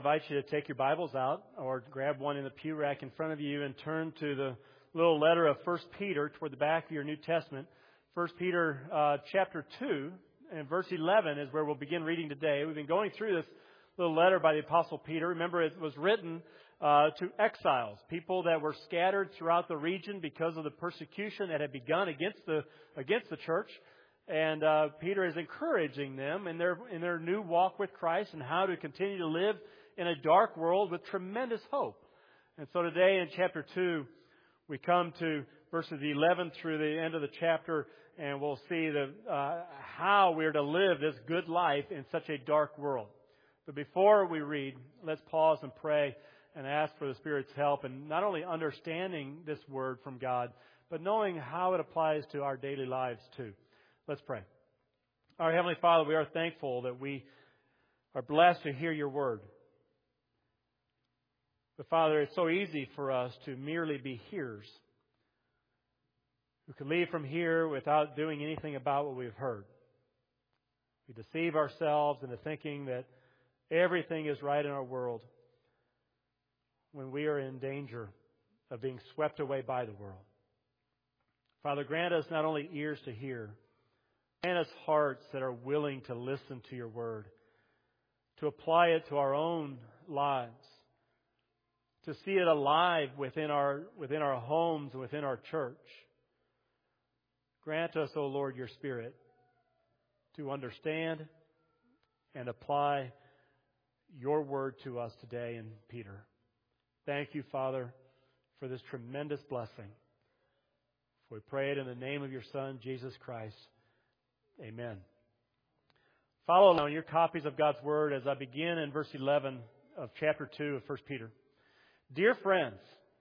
I invite you to take your Bibles out or grab one in the pew rack in front of you and turn to the little letter of 1 Peter toward the back of your New Testament. 1 Peter chapter 2 and verse 11 is where we'll begin reading today. We've been going through this little letter by the Apostle Peter. Remember, it was written to exiles, people that were scattered throughout the region because of the persecution that had begun against the church. And Peter is encouraging them in their new walk with Christ and how to continue to live in a dark world with tremendous hope. And so today in chapter 2, we come to verses 11 through the end of the chapter, and we'll see how we're to live this good life in such a dark world. But before we read, let's pause and pray and ask for the Spirit's help in not only understanding this word from God, but knowing how it applies to our daily lives too. Let's pray. Our Heavenly Father, we are thankful that we are blessed to hear your word. But Father, it's so easy for us to merely be hearers who can leave from here without doing anything about what we've heard. We deceive ourselves into thinking that everything is right in our world when we are in danger of being swept away by the world. Father, grant us not only ears to hear, grant us hearts that are willing to listen to your word, to apply it to our own lives, to see it alive within our homes and within our church. Grant us, O Lord, your Spirit to understand and apply your word to us today in Peter. Thank you, Father, for this tremendous blessing. We pray it in the name of your Son, Jesus Christ. Amen. Follow along your copies of God's Word as I begin in verse 11 of chapter 2 of 1 Peter. Dear friends,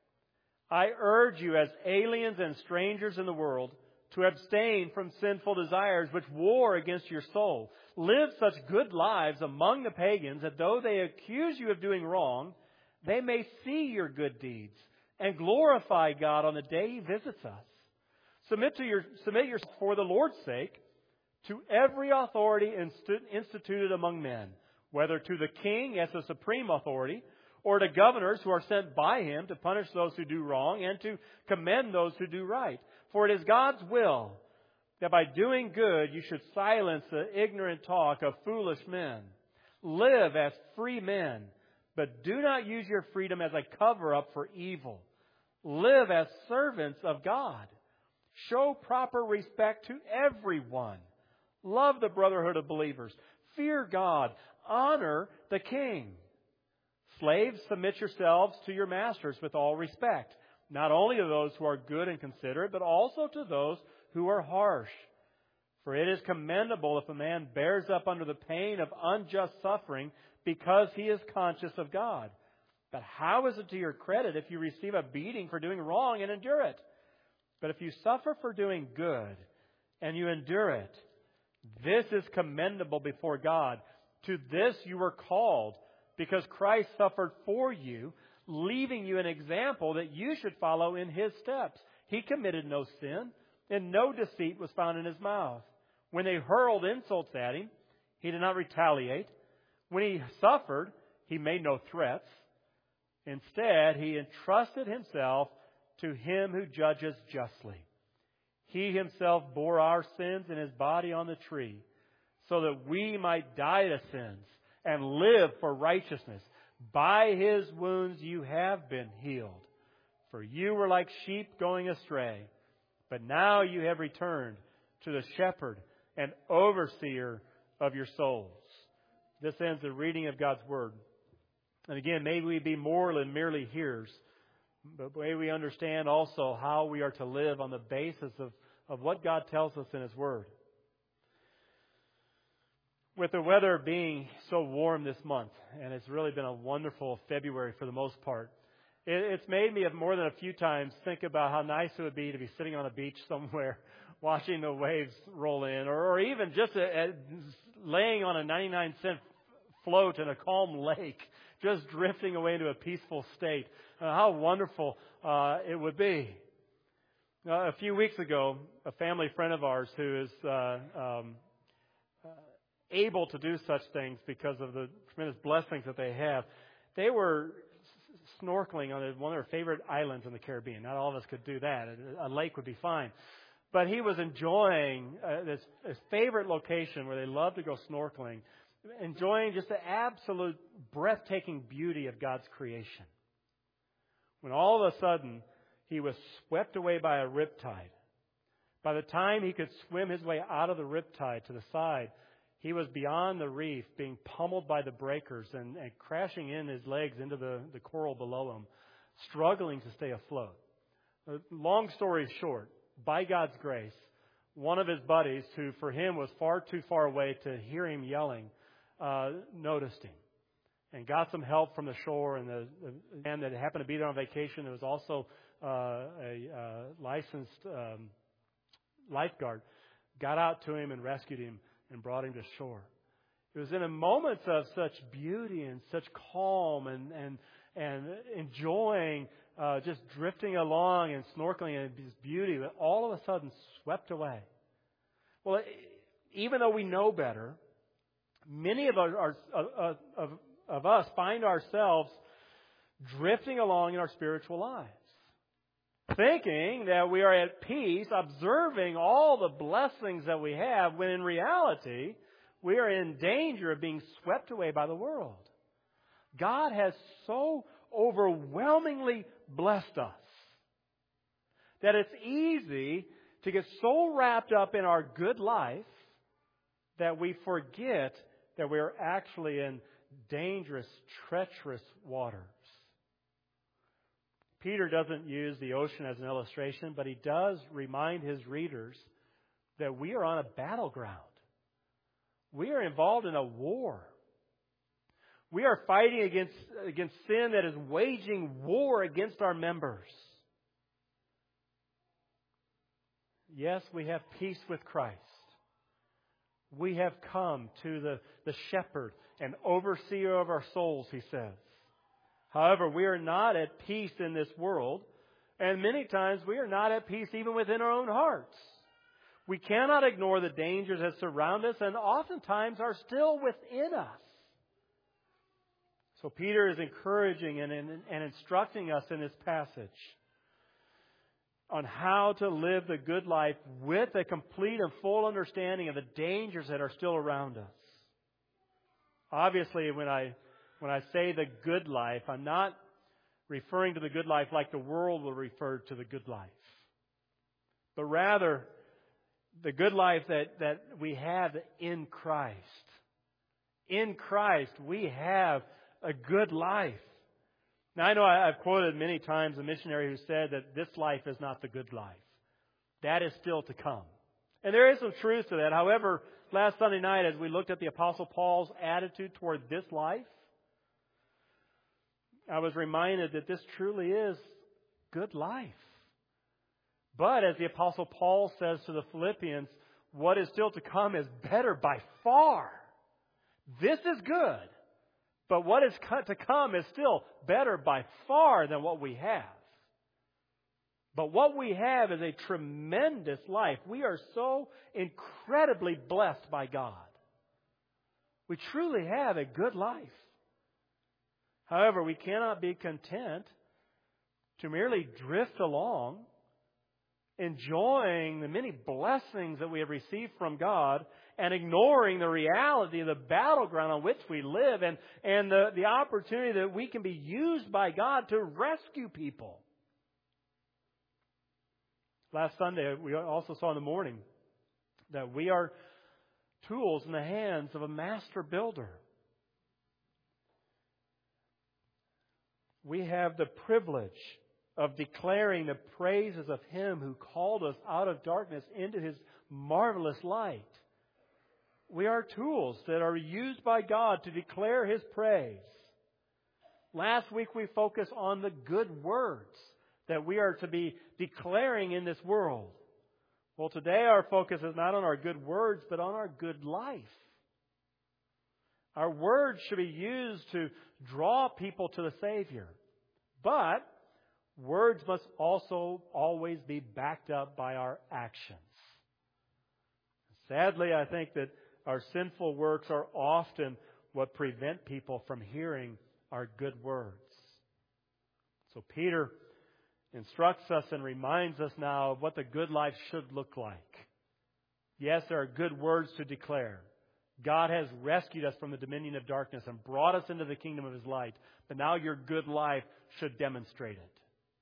I urge you as aliens and strangers in the world to abstain from sinful desires which war against your soul. Live such good lives among the pagans that though they accuse you of doing wrong, they may see your good deeds and glorify God on the day He visits us. Submit yourself for the Lord's sake to every authority instituted among men, whether to the king as the supreme authority, or to governors who are sent by him to punish those who do wrong and to commend those who do right. For it is God's will that by doing good you should silence the ignorant talk of foolish men. Live as free men, but do not use your freedom as a cover-up for evil. Live as servants of God. Show proper respect to everyone. Love the brotherhood of believers. Fear God. Honor the king. Slaves, submit yourselves to your masters with all respect, not only to those who are good and considerate, but also to those who are harsh. For it is commendable if a man bears up under the pain of unjust suffering because he is conscious of God. But how is it to your credit if you receive a beating for doing wrong and endure it? But if you suffer for doing good and you endure it, this is commendable before God. To this you were called, because Christ suffered for you, leaving you an example that you should follow in His steps. He committed no sin, and no deceit was found in His mouth. When they hurled insults at Him, He did not retaliate. When He suffered, He made no threats. Instead, He entrusted Himself to Him who judges justly. He Himself bore our sins in His body on the tree, so that we might die to sins and live for righteousness. By His wounds you have been healed. For you were like sheep going astray, but now you have returned to the shepherd and overseer of your souls. This ends the reading of God's Word. And again, may we be more than merely hearers, but may we understand also how we are to live on the basis of what God tells us in His Word. With the weather being so warm this month, and it's really been a wonderful February for the most part, it's made me more than a few times think about how nice it would be to be sitting on a beach somewhere watching the waves roll in, or even just laying on a 99-cent float in a calm lake, just drifting away into a peaceful state. How wonderful it would be. A few weeks ago, a family friend of ours who is able to do such things because of the tremendous blessings that they have, they were snorkeling on one of their favorite islands in the Caribbean. Not all of us could do that. A lake would be fine. But he was enjoying this favorite location where they love to go snorkeling, enjoying just the absolute breathtaking beauty of God's creation. When all of a sudden he was swept away by a riptide. By the time he could swim his way out of the riptide to the side, he was beyond the reef, being pummeled by the breakers and crashing in his legs into the coral below him, struggling to stay afloat. Long story short, by God's grace, one of his buddies, who for him was far too far away to hear him yelling, noticed him and got some help from the shore. And the man that happened to be there on vacation, who was also a licensed lifeguard, got out to him and rescued him and brought him to shore. It was in a moment of such beauty and such calm and enjoying just drifting along and snorkeling in this beauty that all of a sudden swept away. Well, even though we know better, many of us find ourselves drifting along in our spiritual lives, thinking that we are at peace, observing all the blessings that we have, when in reality, we are in danger of being swept away by the world. God has so overwhelmingly blessed us that it's easy to get so wrapped up in our good life that we forget that we are actually in dangerous, treacherous waters. Peter doesn't use the ocean as an illustration, but he does remind his readers that we are on a battleground. We are involved in a war. We are fighting against sin that is waging war against our members. Yes, we have peace with Christ. We have come to the shepherd and overseer of our souls, he says. However, we are not at peace in this world, and many times we are not at peace even within our own hearts. We cannot ignore the dangers that surround us and oftentimes are still within us. So Peter is encouraging and instructing us in this passage on how to live the good life with a complete and full understanding of the dangers that are still around us. Obviously, when I say the good life, I'm not referring to the good life like the world will refer to the good life, but rather the good life that we have in Christ. In Christ, we have a good life. Now, I know I've quoted many times a missionary who said that this life is not the good life. That is still to come. And there is some truth to that. However, last Sunday night, as we looked at the Apostle Paul's attitude toward this life, I was reminded that this truly is good life. But as the Apostle Paul says to the Philippians, what is still to come is better by far. This is good. But what is to come is still better by far than what we have. But what we have is a tremendous life. We are so incredibly blessed by God. We truly have a good life. However, we cannot be content to merely drift along, enjoying the many blessings that we have received from God, and ignoring the reality of the battleground on which we live and the opportunity that we can be used by God to rescue people. Last Sunday, we also saw in the morning that we are tools in the hands of a master builder. We have the privilege of declaring the praises of Him who called us out of darkness into His marvelous light. We are tools that are used by God to declare His praise. Last week we focused on the good words that we are to be declaring in this world. Well, today our focus is not on our good words, but on our good life. Our words should be used to draw people to the Savior. But words must also always be backed up by our actions. Sadly, I think that our sinful works are often what prevent people from hearing our good words. So Peter instructs us and reminds us now of what the good life should look like. Yes, there are good words to declare. God has rescued us from the dominion of darkness and brought us into the kingdom of His light. But now your good life should demonstrate it.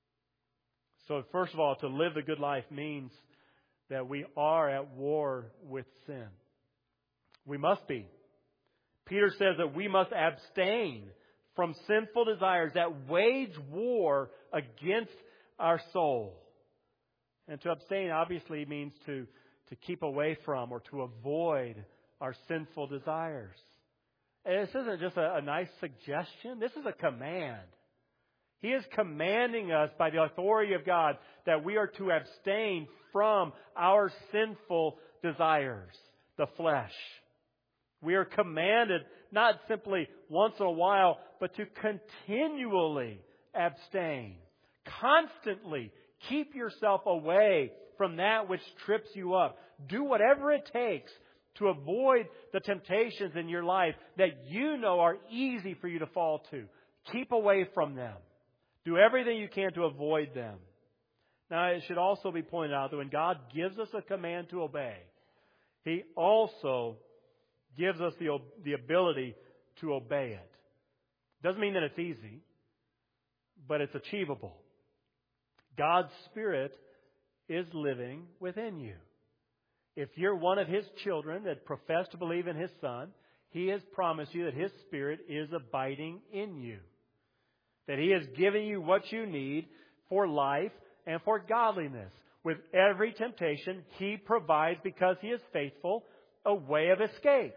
So first of all, to live the good life means that we are at war with sin. We must be. Peter says that we must abstain from sinful desires that wage war against our soul. And to abstain obviously means to keep away from or to avoid our sinful desires. And this isn't just a nice suggestion. This is a command. He is commanding us by the authority of God that we are to abstain from our sinful desires, the flesh. We are commanded not simply once in a while, but to continually abstain. Constantly keep yourself away from that which trips you up. Do whatever it takes to avoid the temptations in your life that you know are easy for you to fall to. Keep away from them. Do everything you can to avoid them. Now, it should also be pointed out that when God gives us a command to obey, He also gives us the ability to obey it. Doesn't mean that it's easy, but it's achievable. God's Spirit is living within you. If you're one of His children that profess to believe in His Son, He has promised you that His Spirit is abiding in you. That He has given you what you need for life and for godliness. With every temptation, He provides, because He is faithful, a way of escape.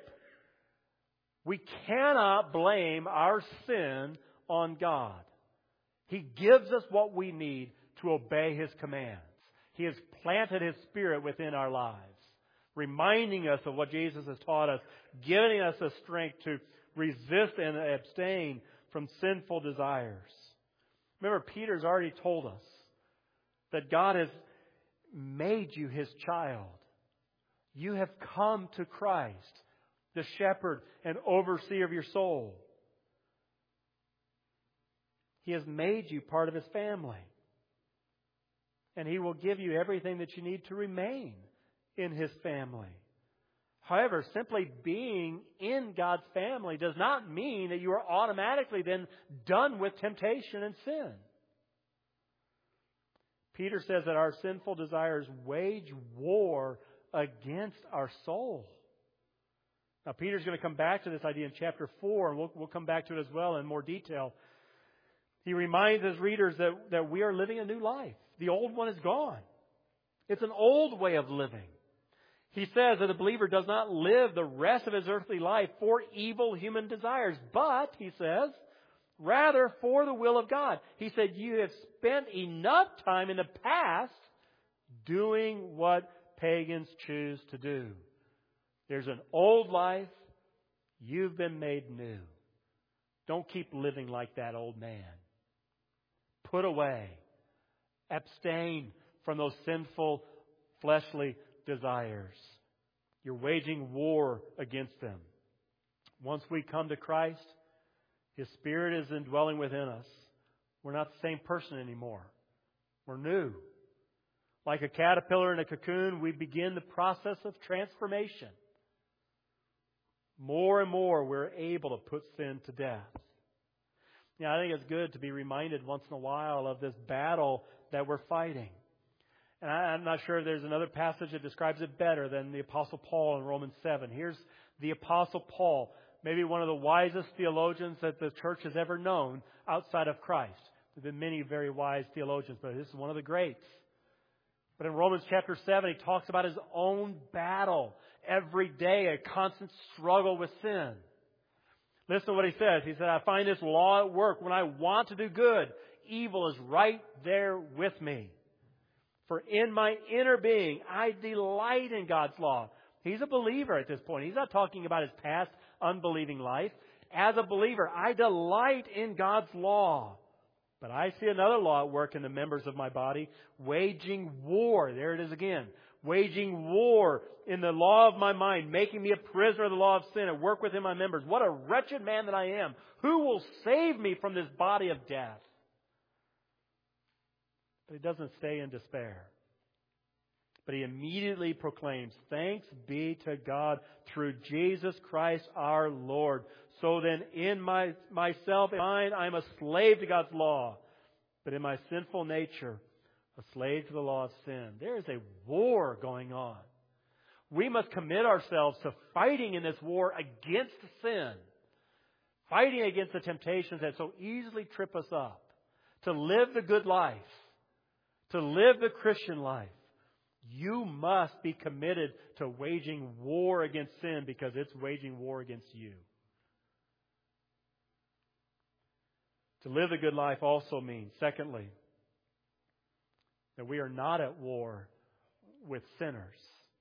We cannot blame our sin on God. He gives us what we need to obey His commands. He has planted His Spirit within our lives, reminding us of what Jesus has taught us, giving us the strength to resist and abstain from sinful desires. Remember, Peter's already told us that God has made you His child. You have come to Christ, the shepherd and overseer of your soul. He has made you part of His family. And He will give you everything that you need to remain in His family. However, simply being in God's family does not mean that you are automatically then done with temptation and sin. Peter says that our sinful desires wage war against our soul. Now, Peter's going to come back to this idea in chapter 4, and we'll come back to it as well in more detail. He reminds his readers that we are living a new life. The old one is gone. It's an old way of living. He says that a believer does not live the rest of his earthly life for evil human desires, but, he says, rather for the will of God. He said, you have spent enough time in the past doing what pagans choose to do. There's an old life. You've been made new. Don't keep living like that old man. Put away. Abstain from those sinful, fleshly desires. You're waging war against them. Once we come to Christ, His Spirit is indwelling within us. We're not the same person anymore. We're new. Like a caterpillar in a cocoon, we begin the process of transformation. More and more, we're able to put sin to death. I think it's good to be reminded once in a while of this battle that we're fighting. And I'm not sure there's another passage that describes it better than the Apostle Paul in Romans 7. Here's the Apostle Paul, maybe one of the wisest theologians that the church has ever known outside of Christ. There have been many very wise theologians, but this is one of the greats. But in Romans chapter 7, he talks about his own battle. Every day, a constant struggle with sin. Listen to what he says. He said, I find this law at work. When I want to do good, evil is right there with me. For in my inner being, I delight in God's law. He's a believer at this point. He's not talking about his past unbelieving life. As a believer, I delight in God's law. But I see another law at work in the members of my body, waging war. There it is again. waging war in the law of my mind, making me a prisoner of the law of sin at work within my members. What a wretched man that I am. Who will save me from this body of death? But he doesn't stay in despair. But he immediately proclaims, thanks be to God through Jesus Christ our Lord. So then in myself and mine, I am a slave to God's law. But in my sinful nature, a slave to the law of sin. There is a war going on. We must commit ourselves to fighting in this war against sin. Fighting against the temptations that so easily trip us up. To live the good life. To live the Christian life. You must be committed to waging war against sin because it's waging war against you. To live the good life also means, secondly, that we are not at war with sinners.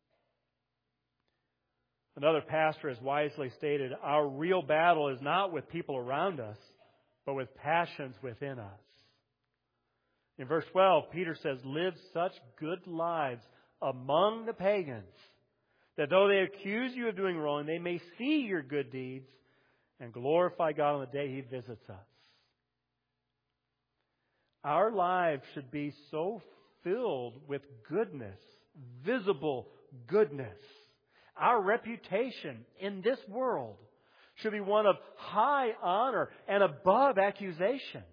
Another pastor has wisely stated, our real battle is not with people around us, but with passions within us. In verse 12, Peter says, live such good lives among the pagans, that though they accuse you of doing wrong, they may see your good deeds and glorify God on the day He visits us. Our lives should be so filled with goodness, visible goodness. Our reputation in this world should be one of high honor and above accusation.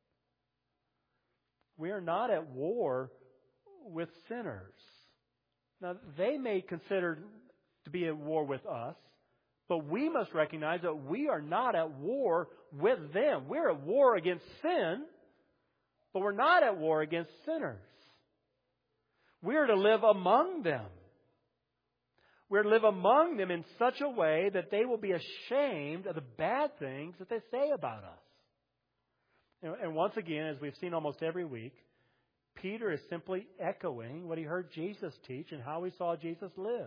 We are not at war with sinners. Now, they may consider to be at war with us, but we must recognize that we are not at war with them. We're at war against sin, but we're not at war against sinners. We are to live among them. We're to live among them in such a way that they will be ashamed of the bad things that they say about us. And once again, as we've seen almost every week, Peter is simply echoing what he heard Jesus teach and how he saw Jesus live.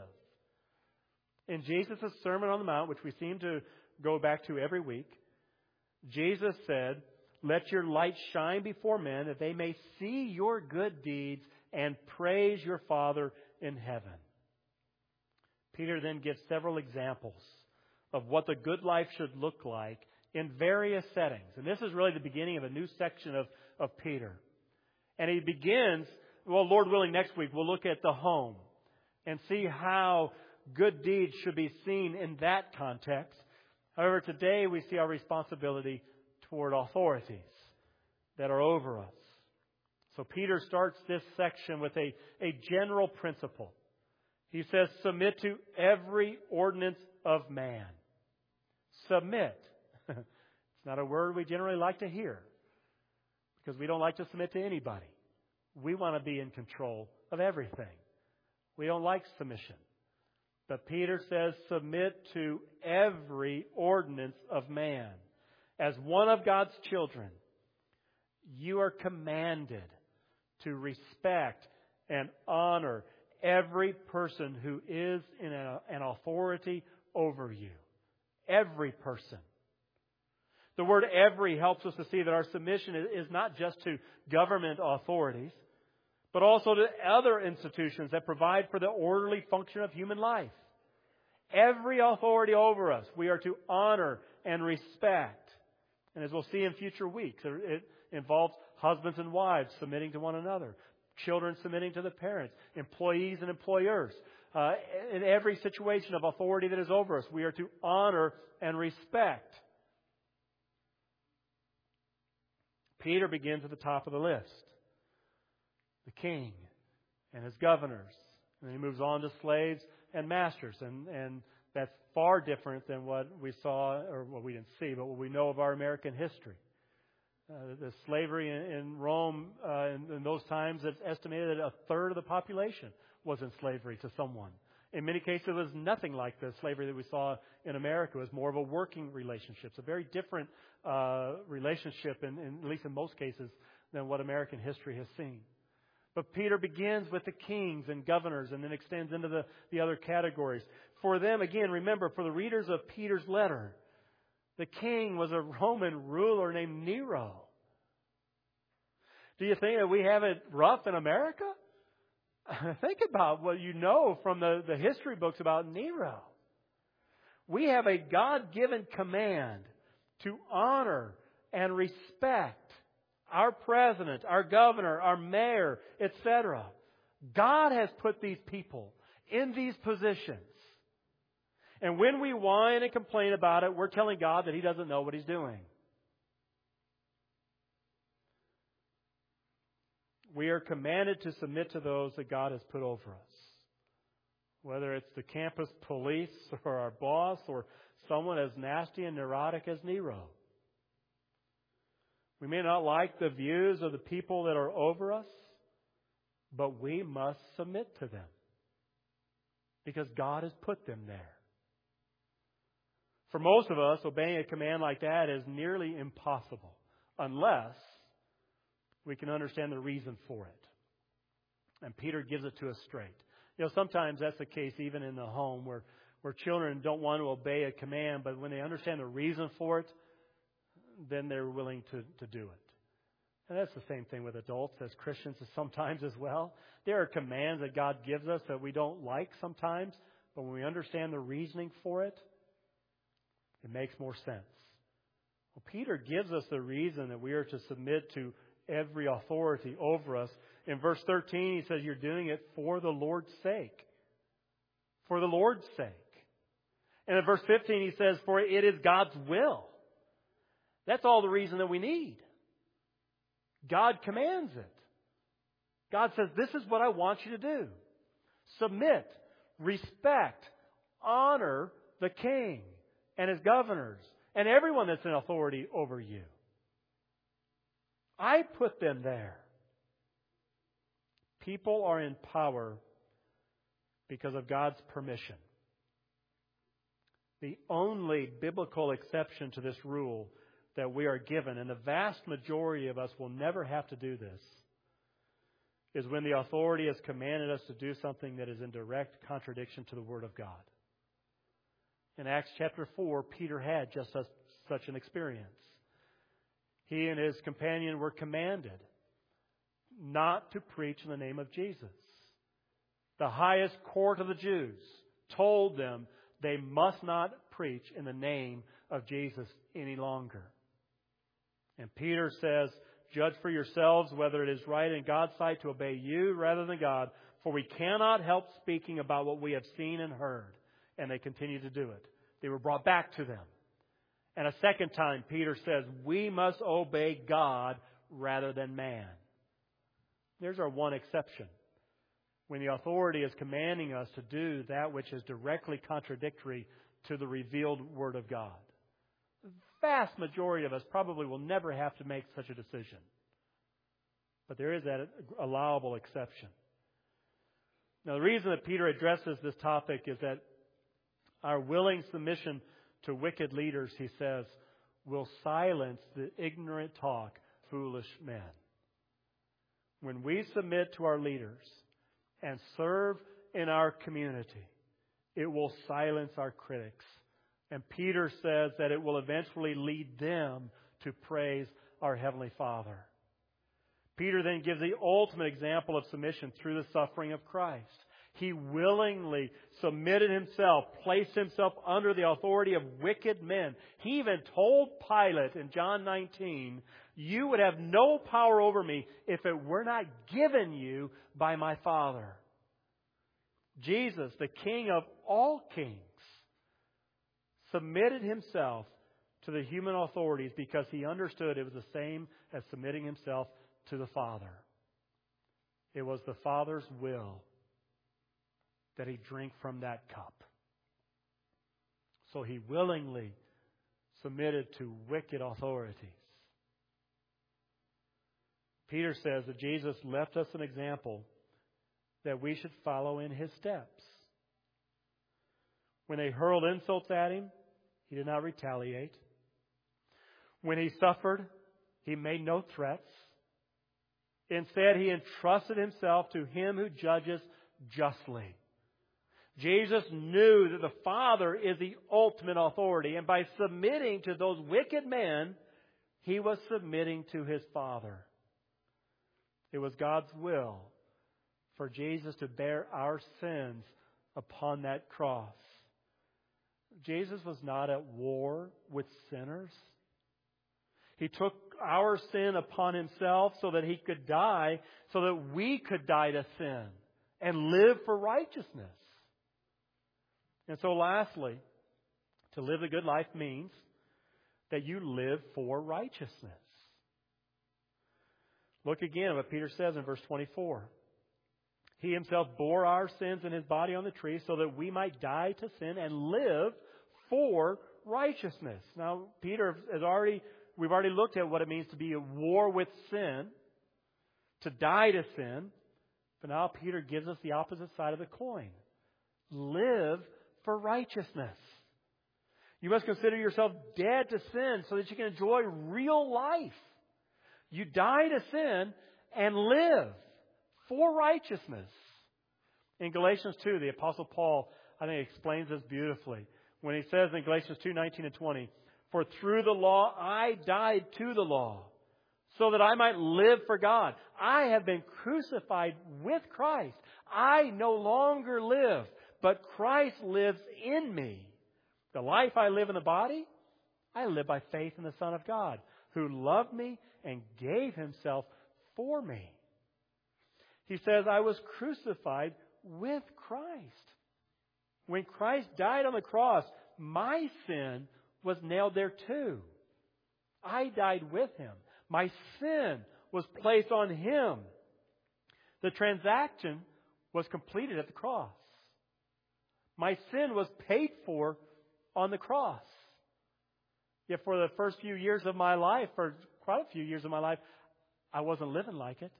In Jesus' Sermon on the Mount, which we seem to go back to every week, Jesus said, let your light shine before men that they may see your good deeds and praise your Father in heaven. Peter then gives several examples of what the good life should look like in various settings. And this is really the beginning of a new section of Peter. And he begins, well, Lord willing, next week we'll look at the home and see how good deeds should be seen in that context. However, today we see our responsibility toward authorities that are over us. So Peter starts this section with a general principle. He says, submit to every ordinance of man. Submit. It's not a word we generally like to hear because we don't like to submit to anybody. We want to be in control of everything. We don't like submission. But Peter says, submit to every ordinance of man. As one of God's children, you are commanded to respect and honor every person who is in an authority over you. Every person. The word every helps us to see that our submission is not just to government authorities, but also to other institutions that provide for the orderly function of human life. Every authority over us, we are to honor and respect. And as we'll see in future weeks, it involves husbands and wives submitting to one another, children submitting to the parents, employees and employers. In every situation of authority that is over us, we are to honor and respect. Peter begins at the top of the list. The king and his governors. And then he moves on to slaves and masters. And that's far different than what we saw, or what we didn't see, but what we know of our American history. The slavery in Rome in those times, it's estimated that a third of the population was in slavery to someone. In many cases, it was nothing like the slavery that we saw in America. It was more of a working relationship. It's a very different relationship, at least in most cases, than what American history has seen. But Peter begins with the kings and governors and then extends into the other categories. For them, again, remember, for the readers of Peter's letter, the king was a Roman ruler named Nero. Do you think that we have it rough in America? Think about what you know from the history books about Nero. We have a God-given command to honor and respect our president, our governor, our mayor, etc. God has put these people in these positions. And when we whine and complain about it, we're telling God that He doesn't know what He's doing. We are commanded to submit to those that God has put over us. Whether it's the campus police or our boss or someone as nasty and neurotic as Nero. We may not like the views of the people that are over us, but we must submit to them because God has put them there. For most of us, obeying a command like that is nearly impossible unless we can understand the reason for it. And Peter gives it to us straight. Sometimes that's the case even in the home where children don't want to obey a command, but when they understand the reason for it, then they're willing to do it. And that's the same thing with adults as Christians sometimes as well. There are commands that God gives us that we don't like sometimes, but when we understand the reasoning for it, it makes more sense. Well, Peter gives us the reason that we are to submit to every authority over us. In verse 13, he says, you're doing it for the Lord's sake. For the Lord's sake. And in verse 15, he says, for it is God's will. That's all the reason that we need. God commands it. God says, this is what I want you to do. Submit, respect, honor the king and his governors and everyone that's in authority over you. I put them there. People are in power because of God's permission. The only biblical exception to this rule that we are given, and the vast majority of us will never have to do this, is when the authority has commanded us to do something that is in direct contradiction to the Word of God. In Acts chapter 4, Peter had just such an experience. He and his companion were commanded not to preach in the name of Jesus. The highest court of the Jews told them they must not preach in the name of Jesus any longer. And Peter says, judge for yourselves whether it is right in God's sight to obey you rather than God, for we cannot help speaking about what we have seen and heard. And they continued to do it. They were brought back to them. And a second time, Peter says, we must obey God rather than man. There's our one exception. When the authority is commanding us to do that which is directly contradictory to the revealed Word of God. The vast majority of us probably will never have to make such a decision. But there is that allowable exception. Now, the reason that Peter addresses this topic is that our willing submission to wicked leaders, he says, will silence the ignorant talk of foolish men. When we submit to our leaders and serve in our community, it will silence our critics. And Peter says that it will eventually lead them to praise our Heavenly Father. Peter then gives the ultimate example of submission through the suffering of Christ. He willingly submitted himself, placed himself under the authority of wicked men. He even told Pilate in John 19, you would have no power over me if it were not given you by my Father. Jesus, the King of all kings, submitted himself to the human authorities because he understood it was the same as submitting himself to the Father. It was the Father's will that he drink from that cup. So he willingly submitted to wicked authorities. Peter says that Jesus left us an example that we should follow in his steps. When they hurled insults at him, he did not retaliate. When he suffered, he made no threats. Instead, he entrusted himself to him who judges justly. Jesus knew that the Father is the ultimate authority, and by submitting to those wicked men, he was submitting to his Father. It was God's will for Jesus to bear our sins upon that cross. Jesus was not at war with sinners. He took our sin upon Himself so that He could die, so that we could die to sin and live for righteousness. And so lastly, to live a good life means that you live for righteousness. Look again at what Peter says in verse 24. He Himself bore our sins in His body on the tree so that we might die to sin and live for righteousness. Now, we've already looked at what it means to be at war with sin, to die to sin. But now Peter gives us the opposite side of the coin. Live for righteousness. You must consider yourself dead to sin so that you can enjoy real life. You die to sin and live for righteousness. In Galatians 2, the Apostle Paul, I think, explains this beautifully when he says in Galatians 2:19 and 20, "For through the law I died to the law, so that I might live for God. I have been crucified with Christ. I no longer live, but Christ lives in me. The life I live in the body, I live by faith in the Son of God, who loved me and gave Himself for me." He says, I was crucified with Christ. When Christ died on the cross, my sin was nailed there too. I died with Him. My sin was placed on Him. The transaction was completed at the cross. My sin was paid for on the cross. Yet for the first few years of my life, for quite a few years of my life, I wasn't living like it.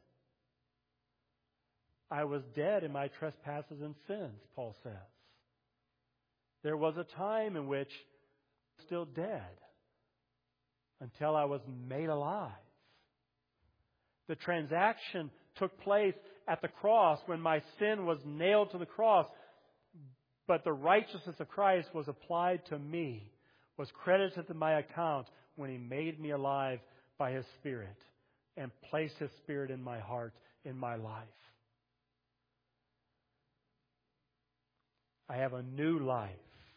I was dead in my trespasses and sins, Paul says. There was a time in which I was still dead until I was made alive. The transaction took place at the cross when my sin was nailed to the cross, but the righteousness of Christ was applied to me, was credited to my account when He made me alive by His Spirit and placed His Spirit in my heart, in my life. I have a new life.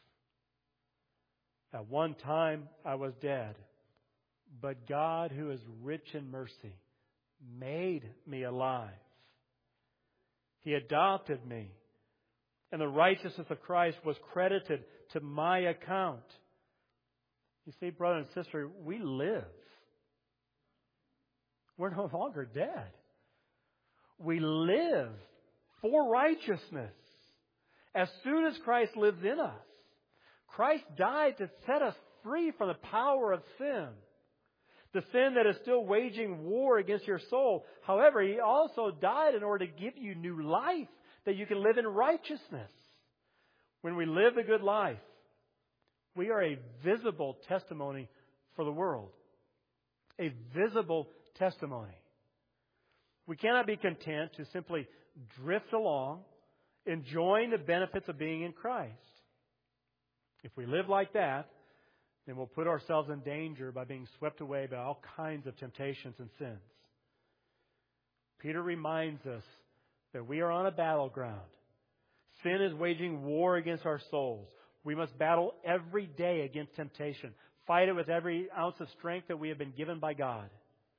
At one time I was dead, but God, who is rich in mercy, made me alive. He adopted me, and the righteousness of Christ was credited to my account. You see, brother and sister, we live. We're no longer dead. We live for righteousness. As soon as Christ lives in us, Christ died to set us free from the power of sin. The sin that is still waging war against your soul. However, He also died in order to give you new life, that you can live in righteousness. When we live a good life, we are a visible testimony for the world. A visible testimony. We cannot be content to simply drift along, enjoying the benefits of being in Christ. If we live like that, then we'll put ourselves in danger by being swept away by all kinds of temptations and sins. Peter reminds us that we are on a battleground. Sin is waging war against our souls. We must battle every day against temptation. Fight it with every ounce of strength that we have been given by God.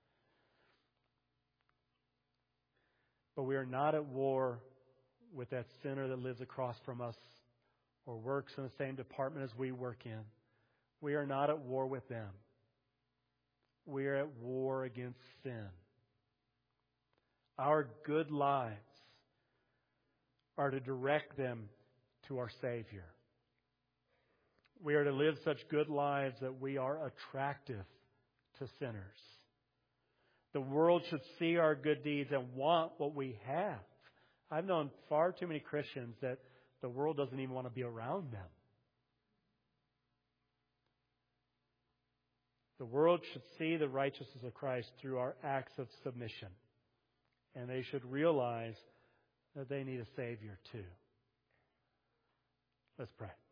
But we are not at war with that sinner that lives across from us or works in the same department as we work in. We are not at war with them. We are at war against sin. Our good lives are to direct them to our Savior. We are to live such good lives that we are attractive to sinners. The world should see our good deeds and want what we have. I've known far too many Christians that the world doesn't even want to be around them. The world should see the righteousness of Christ through our acts of submission. And they should realize that they need a Savior too. Let's pray.